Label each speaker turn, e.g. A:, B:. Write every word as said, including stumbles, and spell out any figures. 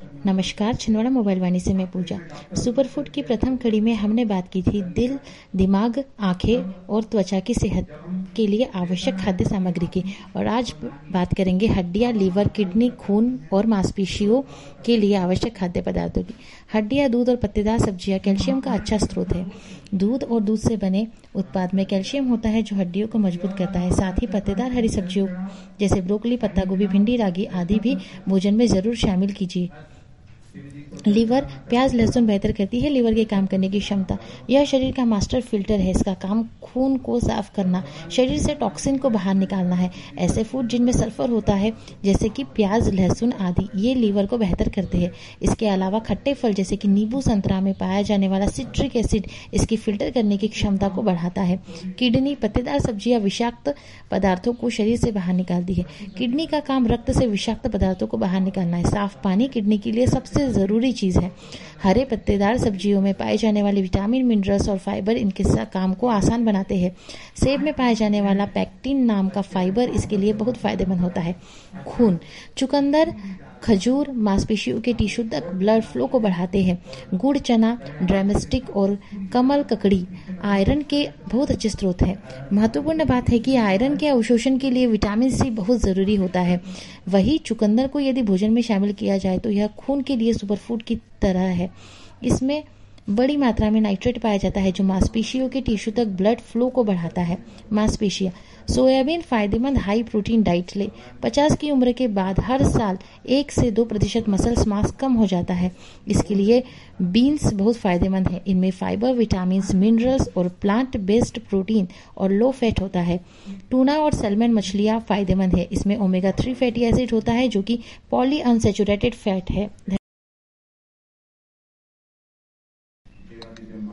A: नमस्कार, छिंदवाड़ा मोबाइल वाणी से मैं पूजा। सुपर फूड की प्रथम कड़ी में हमने बात की थी दिल, दिमाग, आंखें और त्वचा की सेहत के लिए आवश्यक खाद्य सामग्री की। और आज बात करेंगे हड्डियां, लीवर, किडनी, खून और मांसपेशियों के लिए आवश्यक खाद्य पदार्थों की। हड्डियां, दूध और पत्तेदार सब्जियां कैल्शियम का अच्छा स्रोत है। दूध और दूध से बने उत्पाद में कैल्शियम होता है जो हड्डियों को मजबूत करता है। साथ ही पत्तेदार हरी सब्जियों जैसे ब्रोकली, पत्ता गोभी, भिंडी, रागी आदि भी भोजन में जरूर शामिल कीजिए। लीवर, प्याज लहसुन बेहतर करती है लीवर के काम करने की क्षमता। यह शरीर का मास्टर फिल्टर है। इसका काम खून को साफ करना, शरीर से टॉक्सिन को बाहर निकालना है। ऐसे फूड जिनमें सल्फर होता है जैसे कि प्याज, लहसुन आदि, ये लीवर को बेहतर करते हैं। इसके अलावा खट्टे फल जैसे कि नींबू, संतरा में पाया जाने वाला सिट्रिक एसिड इसकी फिल्टर करने की क्षमता को बढ़ाता है। किडनी, पत्तेदार सब्जियां विषाक्त पदार्थों को शरीर से बाहर निकालती है। किडनी का काम रक्त से विषाक्त पदार्थों को बाहर निकालना है। साफ पानी किडनी के लिए सबसे जरूरी चीज है। हरे पत्तेदार सब्जियों में पाए जाने वाले विटामिन, मिनरल्स और फाइबर इनके काम को आसान बनाते हैं। सेब में पाए जाने वाला पैक्टिन नाम का फाइबर इसके लिए बहुत फायदेमंद होता है। खून, चुकंदर, खजूर मांसपेशियों के टिश्यू तक ब्लड फ्लो को बढ़ाते हैं। गुड़, चना, ड्रमस्टिक और कमल ककड़ी आयरन के बहुत अच्छे स्रोत हैं। महत्वपूर्ण बात है कि आयरन के अवशोषण के लिए विटामिन सी बहुत जरूरी होता है। वही चुकंदर को यदि भोजन में शामिल किया जाए तो यह खून के लिए सुपरफूड की तरह है। इसमें बड़ी मात्रा में नाइट्रेट पाया जाता है जो मांसपेशियों के टिश्यू तक ब्लड फ्लो को बढ़ाता है। मांसपेशियां, सोयाबीन फायदेमंद हाई प्रोटीन डाइट ले। पचास की उम्र के बाद हर साल एक से दो प्रतिशत मसल्स मास कम हो जाता है। इसके लिए बीन्स बहुत फायदेमंद है। इनमें फाइबर, विटामिन, मिनरल्स और प्लांट बेस्ड प्रोटीन और लो फैट होता है। टूना और सैल्मन मछलियां फायदेमंद है। इसमें ओमेगा थ्री फैटी एसिड होता है जो कि पॉली अनसैचुरेटेड फैट है।